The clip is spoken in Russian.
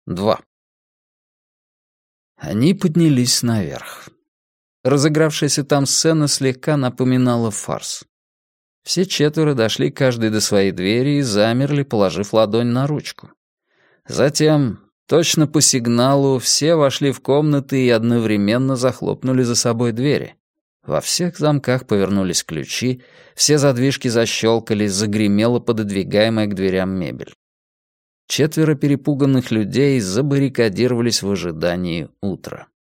2. Они поднялись наверх. Разыгравшаяся там сцена слегка напоминала фарс. Все четверо дошли каждый до своей двери и замерли, положив ладонь на ручку. Затем, точно по сигналу, все вошли в комнаты и одновременно захлопнули за собой двери. Во всех замках повернулись ключи, все задвижки защелкались, загремела пододвигаемая к дверям мебель. Четверо перепуганных людей забаррикадировались в ожидании утра.